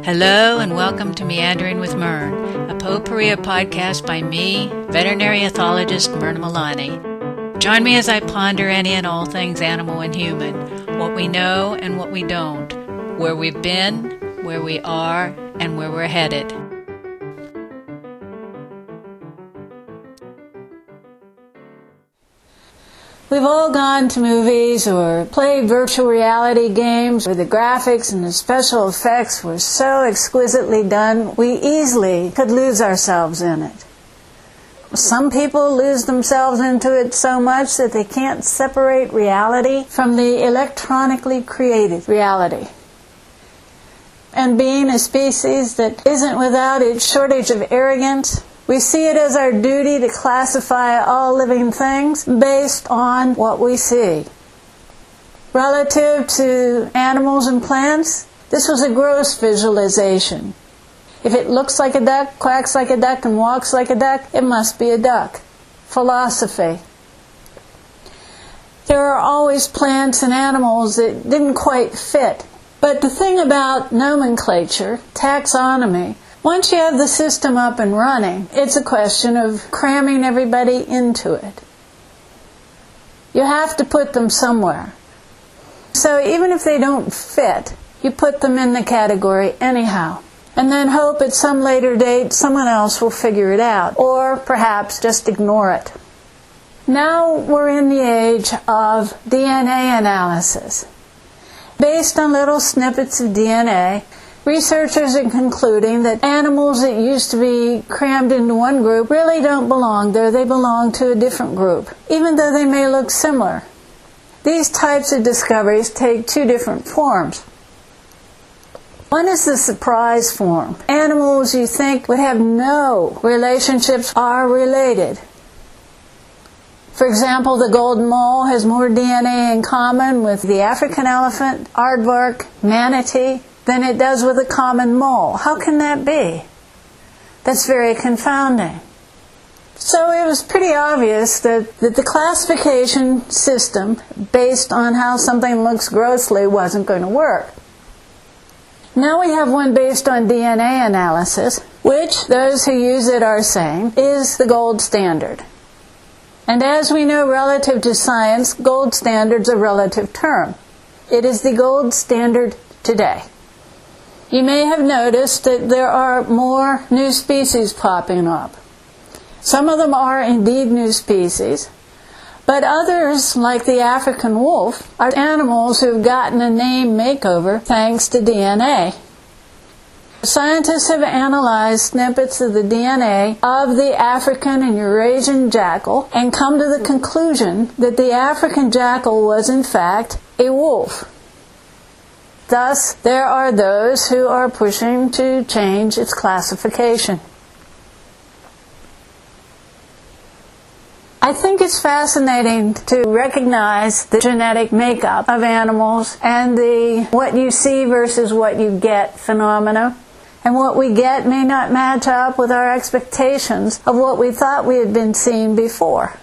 Hello and welcome to Meandering with Mern, a potpourri podcast by me, veterinary ethologist Myrna Milani. Join me as I ponder any and all things animal and human, what we know and what we don't, where we've been, where we are, and where we're headed. We've all gone to movies or played virtual reality games where the graphics and the special effects were so exquisitely done we easily could lose ourselves in it. Some people lose themselves into it so much that they can't separate reality from the electronically created reality. And being a species that isn't without its shortage of arrogance, we see it as our duty to classify all living things based on what we see. Relative to animals and plants, this was a gross visualization. If it looks like a duck, quacks like a duck, and walks like a duck, it must be a duck. Philosophy. There are always plants and animals that didn't quite fit. But the thing about nomenclature, taxonomy, once you have the system up and running, it's a question of cramming everybody into it. You have to put them somewhere. So even if they don't fit, you put them in the category anyhow. And then hope at some later date someone else will figure it out. Or perhaps just ignore it. Now we're in the age of DNA analysis. Based on little snippets of DNA, researchers are concluding that animals that used to be crammed into one group really don't belong there. They belong to a different group, even though they may look similar. These types of discoveries take two different forms. One is the surprise form. Animals you think would have no relationships are related. For example, the golden mole has more DNA in common with the African elephant, aardvark, manatee, than it does with a common mole. How can that be? That's very confounding. So it was pretty obvious that the classification system, based on how something looks grossly, wasn't going to work. Now we have one based on DNA analysis, which those who use it are saying is the gold standard. And as we know, relative to science, gold standard's a relative term. It is the gold standard today. You may have noticed that there are more new species popping up. Some of them are indeed new species, but others, like the African wolf, are animals who have gotten a name makeover thanks to DNA. Scientists have analyzed snippets of the DNA of the African and Eurasian jackal and come to the conclusion that the African jackal was in fact a wolf. Thus, there are those who are pushing to change its classification. I think it's fascinating to recognize the genetic makeup of animals and the what you see versus what you get phenomena. And what we get may not match up with our expectations of what we thought we had been seeing before.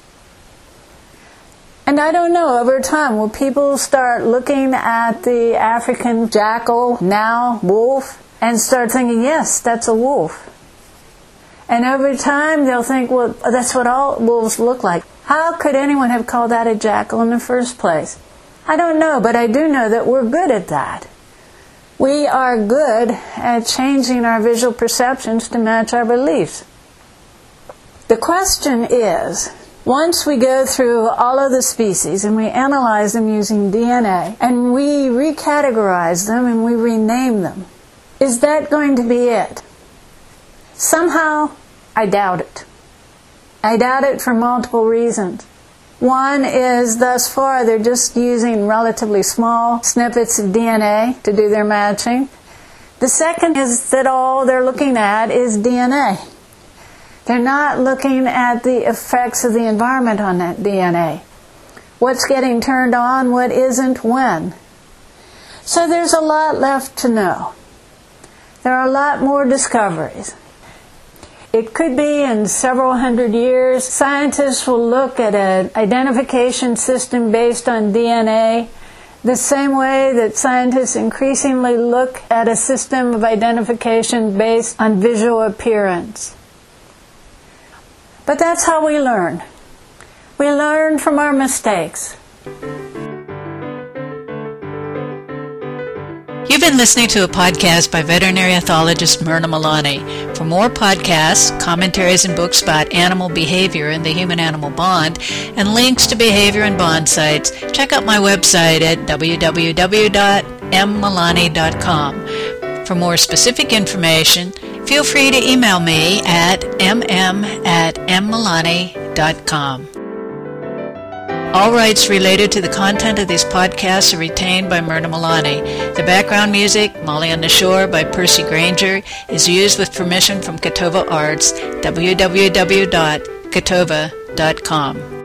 And I don't know, over time, will people start looking at the African jackal, now wolf, and start thinking, yes, that's a wolf. And over time, they'll think, well, that's what all wolves look like. How could anyone have called that a jackal in the first place? I don't know, but I do know that we're good at that. We are good at changing our visual perceptions to match our beliefs. The question is, once we go through all of the species and we analyze them using DNA and we recategorize them and we rename them, is that going to be it? Somehow, I doubt it. I doubt it for multiple reasons. One is, thus far, they're just using relatively small snippets of DNA to do their matching. The second is that all they're looking at is DNA. They're not looking at the effects of the environment on that DNA. What's getting turned on, what isn't, when. So there's a lot left to know. There are a lot more discoveries. It could be in several hundred years, scientists will look at an identification system based on DNA the same way that scientists increasingly look at a system of identification based on visual appearance. But that's how we learn. We learn from our mistakes. You've been listening to a podcast by veterinary ethologist Myrna Malani. For more podcasts, commentaries, and books about animal behavior and the human-animal bond, and links to behavior and bond sites, check out my website at www.mmalani.com. For more specific information, feel free to email me at mm@mmalani.com. All rights related to the content of these podcasts are retained by Myrna Malani. The background music, Molly on the Shore by Percy Granger, is used with permission from Catova Arts, www.catova.com.